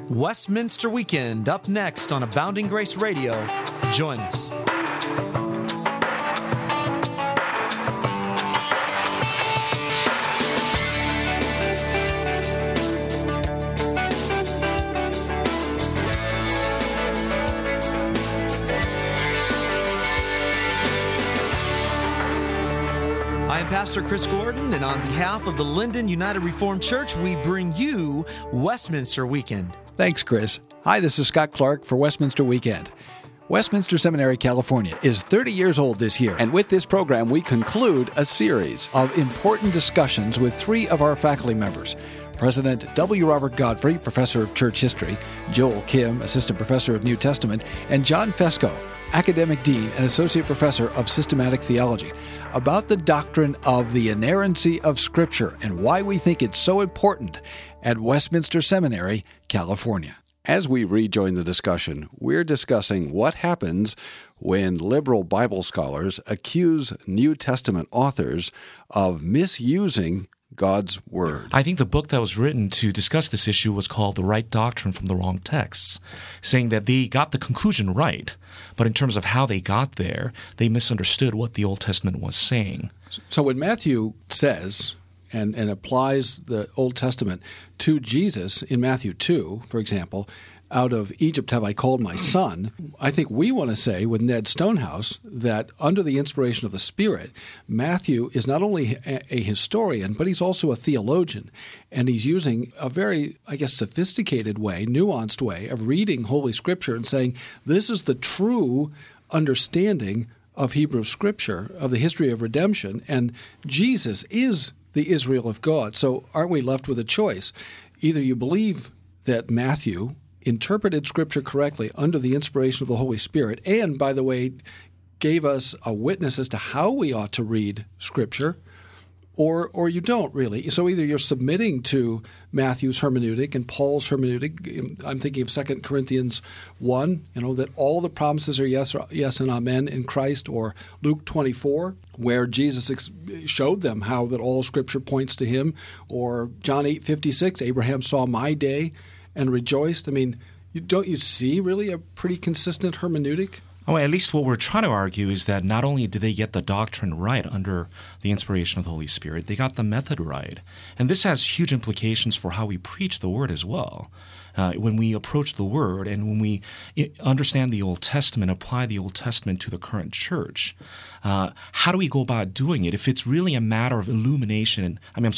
Westminster Weekend up next on Abounding Grace Radio. Join us. I'm Pastor Chris Gordon, and on behalf of the Linden United Reformed Church, we bring you Westminster Weekend. Thanks, Chris. Hi, this is Scott Clark for Westminster Weekend. Westminster Seminary, California is 30 years old this year, and with this program, we conclude a series of important discussions with three of our faculty members. President W. Robert Godfrey, Professor of Church History, Joel Kim, Assistant Professor of New Testament, and John Fesko, Academic Dean and Associate Professor of Systematic Theology, about the doctrine of the inerrancy of Scripture and why we think it's so important at Westminster Seminary, California. As we rejoin the discussion, we're discussing what happens when liberal Bible scholars accuse New Testament authors of misusing God's Word. I think the book that was written to discuss this issue was called The Right Doctrine from the Wrong Texts, saying that they got the conclusion right, but in terms of how they got there, they misunderstood what the Old Testament was saying. So when Matthew says and applies the Old Testament to Jesus in Matthew 2, for example, out of Egypt have I called my son, I think we want to say with Ned Stonehouse that under the inspiration of the Spirit, Matthew is not only a historian, but he's also a theologian. And he's using a very, sophisticated way, nuanced way of reading Holy Scripture and saying, this is the true understanding of Hebrew Scripture, of the history of redemption, and Jesus is the Israel of God. So aren't we left with a choice? Either you believe that Matthew interpreted Scripture correctly under the inspiration of the Holy Spirit, and, by the way, gave us a witness as to how we ought to read Scripture, or you don't really. So either you're submitting to Matthew's hermeneutic and Paul's hermeneutic. I'm thinking of 2 Corinthians 1, that all the promises are yes and amen in Christ, or Luke 24, where Jesus showed them how that all Scripture points to him, or John 8:56, Abraham saw my day and rejoiced. Don't you see really a pretty consistent hermeneutic? Oh, at least what we're trying to argue is that not only did they get the doctrine right under the inspiration of the Holy Spirit, they got the method right. And this has huge implications for how we preach the Word as well. When we approach the Word and when we understand the Old Testament, apply the Old Testament to the current church, how do we go about doing it if it's really a matter of inspiration,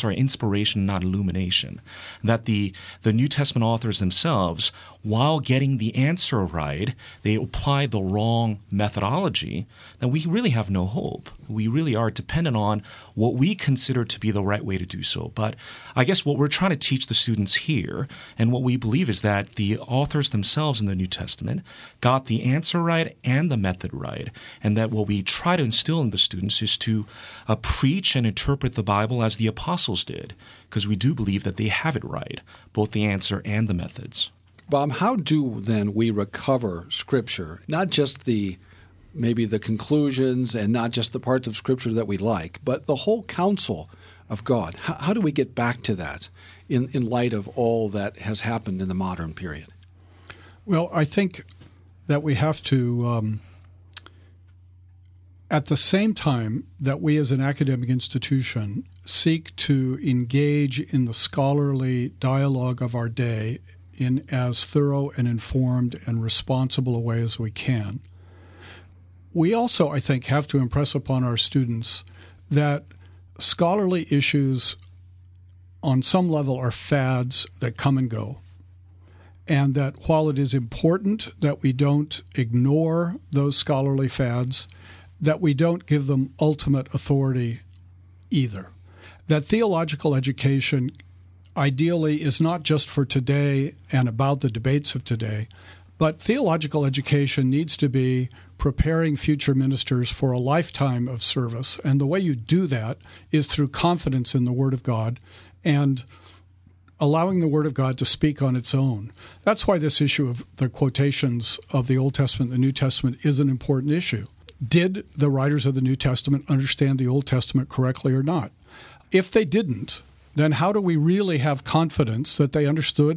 not illumination? That the New Testament authors themselves, while getting the answer right, they apply the wrong methodology, then we really have no hope. We really are dependent on what we consider to be the right way to do so. But I guess what we're trying to teach the students here, and what we believe is that the authors themselves in the New Testament got the answer right and the method right, and that what we try to instill in the students is to preach and interpret the Bible as the apostles did, because we do believe that they have it right, both the answer and the methods. Bob, how do then we recover Scripture, not just maybe the conclusions and not just the parts of Scripture that we like, but the whole counsel of God? How do we get back to that in light of all that has happened in the modern period? Well, I think that we have to, at the same time that we as an academic institution seek to engage in the scholarly dialogue of our day in as thorough and informed and responsible a way as we can, we also, I think, have to impress upon our students that scholarly issues on some level are fads that come and go, and that while it is important that we don't ignore those scholarly fads, that we don't give them ultimate authority either. That theological education ideally is not just for today and about the debates of today, but theological education needs to be preparing future ministers for a lifetime of service. And the way you do that is through confidence in the Word of God and allowing the Word of God to speak on its own. That's why this issue of the quotations of the Old Testament and the New Testament is an important issue. Did the writers of the New Testament understand the Old Testament correctly or not? If they didn't, then how do we really have confidence that they understood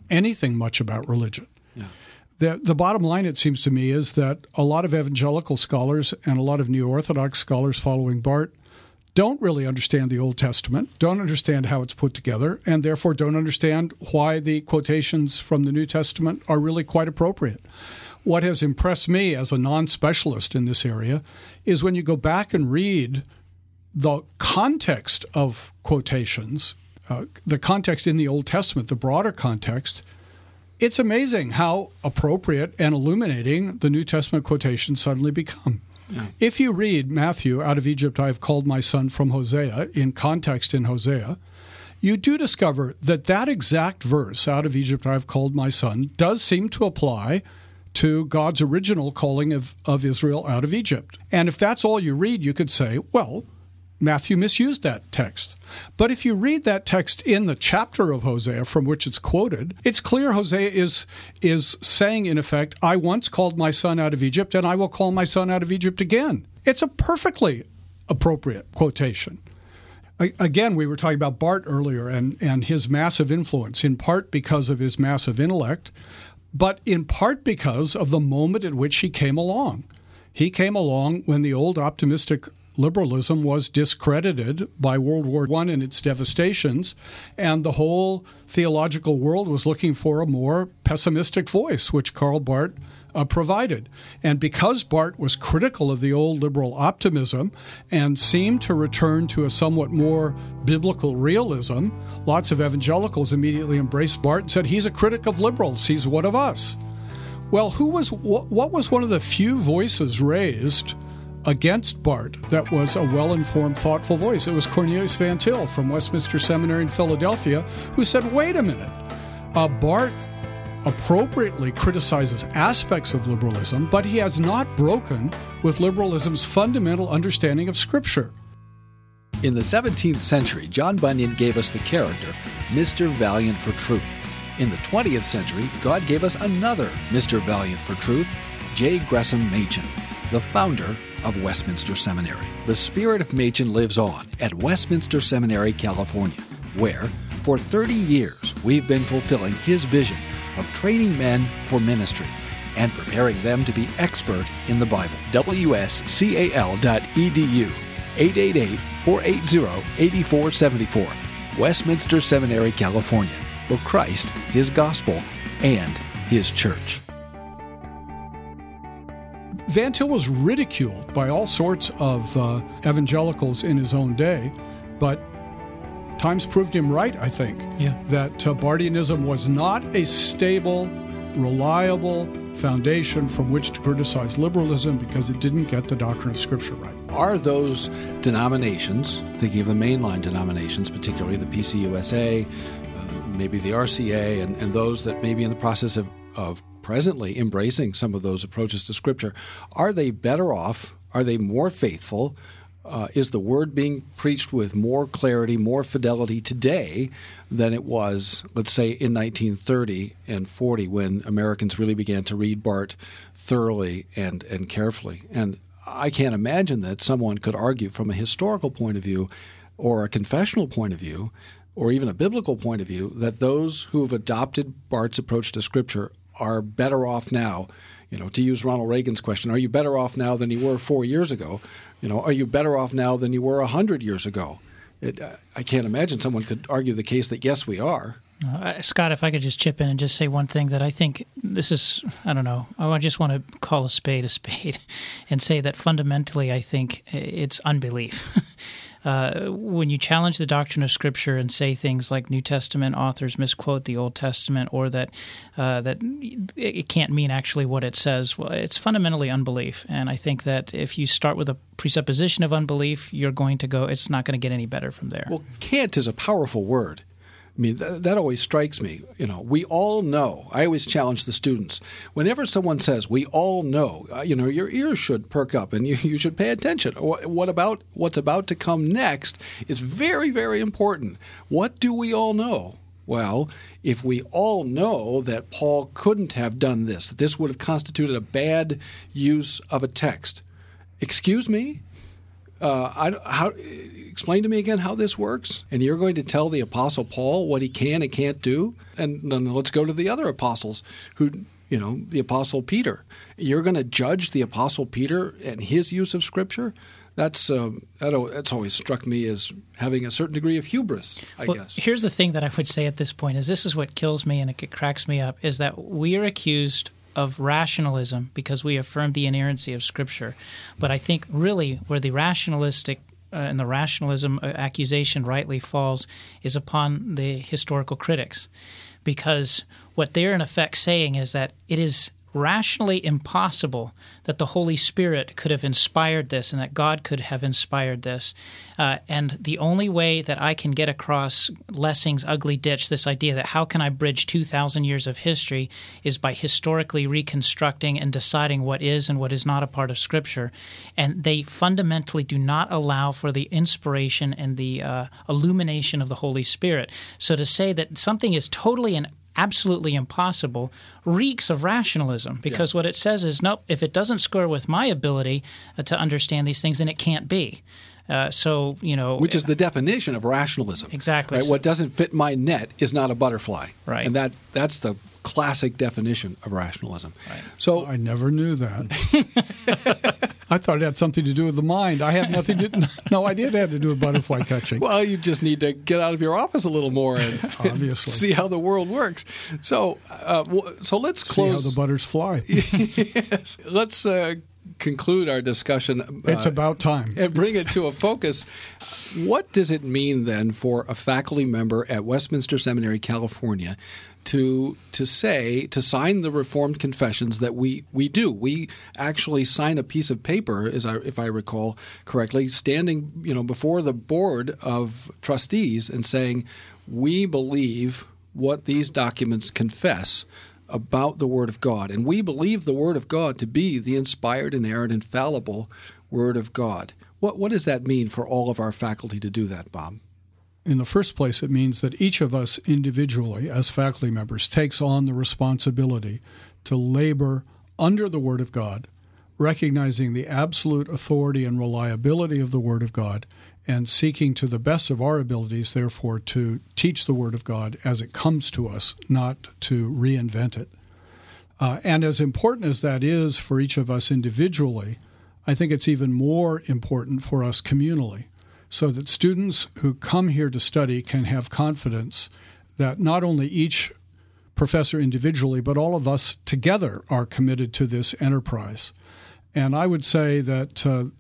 anything much about religion. Yeah. The bottom line, it seems to me, is that a lot of evangelical scholars and a lot of New Orthodox scholars following Barth don't really understand the Old Testament, don't understand how it's put together, and therefore don't understand why the quotations from the New Testament are really quite appropriate. What has impressed me as a non-specialist in this area is when you go back and read the context of quotations, the context in the Old Testament, the broader context, it's amazing how appropriate and illuminating the New Testament quotations suddenly become. Yeah. If you read Matthew, out of Egypt I have called my son, from Hosea, in context in Hosea, you do discover that that exact verse, out of Egypt I have called my son, does seem to apply to God's original calling of Israel out of Egypt. And if that's all you read, you could say, well, Matthew misused that text. But if you read that text in the chapter of Hosea from which it's quoted, it's clear Hosea is saying, in effect, I once called my son out of Egypt, and I will call my son out of Egypt again. It's a perfectly appropriate quotation. Again, we were talking about Barth earlier and his massive influence, in part because of his massive intellect, but in part because of the moment at which he came along. He came along when the old optimistic liberalism was discredited by World War I and its devastations, and the whole theological world was looking for a more pessimistic voice, which Karl Barth provided. And because Barth was critical of the old liberal optimism and seemed to return to a somewhat more biblical realism, lots of evangelicals immediately embraced Barth and said, he's a critic of liberals, he's one of us. Well, what was one of the few voices raised against Barth that was a well-informed, thoughtful voice? It was Cornelius Van Til from Westminster Seminary in Philadelphia, who said, wait a minute, Barth appropriately criticizes aspects of liberalism, but he has not broken with liberalism's fundamental understanding of Scripture. In the 17th century, John Bunyan gave us the character Mr. Valiant for Truth. In the 20th century, God gave us another Mr. Valiant for Truth, J. Gresham Machen, the founder of Westminster Seminary. The spirit of Machen lives on at Westminster Seminary, California, where, for 30 years, we've been fulfilling his vision of training men for ministry and preparing them to be expert in the Bible. WSCAL.edu, 888-480-8474, Westminster Seminary, California, for Christ, His gospel, and His church. Van Til was ridiculed by all sorts of evangelicals in his own day, but times proved him right, I think, that Barthianism was not a stable, reliable foundation from which to criticize liberalism because it didn't get the doctrine of Scripture right. Are those denominations, thinking of the mainline denominations, particularly the PCUSA, maybe the RCA, and those that may be in the process of presently embracing some of those approaches to Scripture, are they better off? Are they more faithful? Is the Word being preached with more clarity, more fidelity today than it was, let's say, in 1930 and 40 when Americans really began to read Barth thoroughly and carefully? And I can't imagine that someone could argue from a historical point of view or a confessional point of view or even a biblical point of view that those who have adopted Barth's approach to Scripture are better off now. You know, to use Ronald Reagan's question, are you better off now than you were 4 years ago? You know, are you better off now than you were 100 years ago? I can't imagine someone could argue the case that, yes, we are. Scott, if I could just chip in and just say one thing that I think this is, I don't know, I just want to call a spade and say that fundamentally I think it's unbelief. When you challenge the doctrine of Scripture and say things like New Testament authors misquote the Old Testament, or that it can't mean actually what it says, well, it's fundamentally unbelief. And I think that if you start with a presupposition of unbelief, you're going to go, it's not going to get any better from there. Well, can't is a powerful word. I mean, that always strikes me. You know, we all know. I always challenge the students. Whenever someone says, we all know, your ears should perk up and you should pay attention. What's about to come next is very, very important. What do we all know? Well, if we all know that Paul couldn't have done this, that this would have constituted a bad use of a text, excuse me? Explain to me again how this works. And you're going to tell the Apostle Paul what he can and can't do? And then let's go to the other apostles who, the Apostle Peter. You're going to judge the Apostle Peter and his use of Scripture? That's always struck me as having a certain degree of hubris, I guess. Here's the thing that I would say at this point is this is what kills me and it cracks me up, is that we are accused of rationalism because we affirm the inerrancy of Scripture. But I think really where the rationalistic and the rationalism accusation rightly falls is upon the historical critics. Because what they're in effect saying is that it is rationally impossible that the Holy Spirit could have inspired this and that God could have inspired this. And the only way that I can get across Lessing's ugly ditch, this idea that how can I bridge 2,000 years of history, is by historically reconstructing and deciding what is and what is not a part of Scripture. And they fundamentally do not allow for the inspiration and the illumination of the Holy Spirit. So to say that something is totally and absolutely impossible reeks of rationalism, because what it says is, nope, if it doesn't score with my ability to understand these things, then it can't be. Which is the definition of rationalism. Exactly. Right? What doesn't fit my net is not a butterfly. Right. And that's the classic definition of rationalism. Right. So I never knew that. I thought it had something to do with the mind. I had no idea it had to do with butterfly catching. Well, you just need to get out of your office a little more and obviously see how the world works. So let's close. See how the butters fly. Yes. Let's conclude our discussion. It's about time. And bring it to a focus. What does it mean then for a faculty member at Westminster Seminary, California, to sign the Reformed confessions that we do? We actually sign a piece of paper, if I recall correctly, standing before the board of trustees and saying, we believe what these documents confess about the Word of God, and we believe the Word of God to be the inspired, inerrant, infallible Word of God. What does that mean for all of our faculty to do that, Bob? In the first place, it means that each of us individually, as faculty members, takes on the responsibility to labor under the Word of God, recognizing the absolute authority and reliability of the Word of God, and seeking to the best of our abilities, therefore, to teach the Word of God as it comes to us, not to reinvent it. And as important as that is for each of us individually, I think it's even more important for us communally, so that students who come here to study can have confidence that not only each professor individually, but all of us together are committed to this enterprise. And I would say that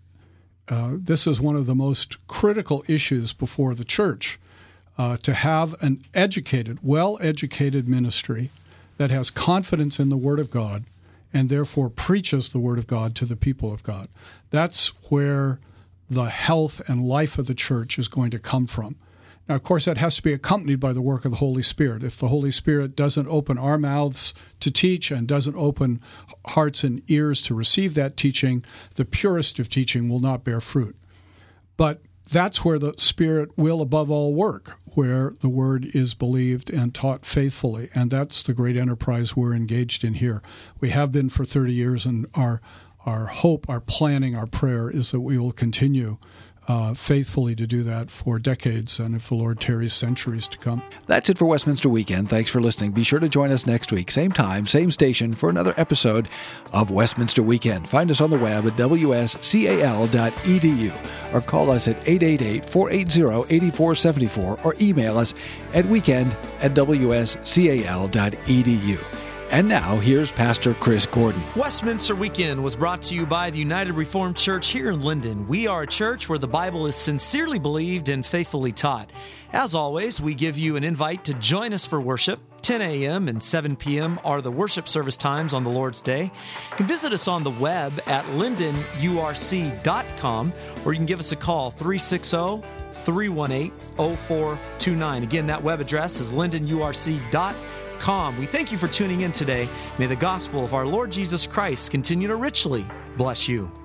this is one of the most critical issues before the church, to have an educated, well-educated ministry that has confidence in the Word of God and therefore preaches the Word of God to the people of God. That's where the health and life of the church is going to come from. Now, of course, that has to be accompanied by the work of the Holy Spirit. If the Holy Spirit doesn't open our mouths to teach and doesn't open hearts and ears to receive that teaching, the purest of teaching will not bear fruit. But that's where the Spirit will above all work, where the Word is believed and taught faithfully. And that's the great enterprise we're engaged in here. We have been for 30 years, and our hope, our planning, our prayer is that we will continue faithfully to do that for decades, and if the Lord tarries, centuries to come. That's it for Westminster Weekend. Thanks for listening. Be sure to join us next week, same time, same station, for another episode of Westminster Weekend. Find us on the web at wscal.edu or call us at 888-480-8474 or email us at weekend@wscal.edu. And now, here's Pastor Chris Gordon. Westminster Weekend was brought to you by the United Reformed Church here in Linden. We are a church where the Bible is sincerely believed and faithfully taught. As always, we give you an invite to join us for worship. 10 a.m. and 7 p.m. are the worship service times on the Lord's Day. You can visit us on the web at lindenurc.com, or you can give us a call, 360-318-0429. Again, that web address is lindenurc.com. We thank you for tuning in today. May the gospel of our Lord Jesus Christ continue to richly bless you.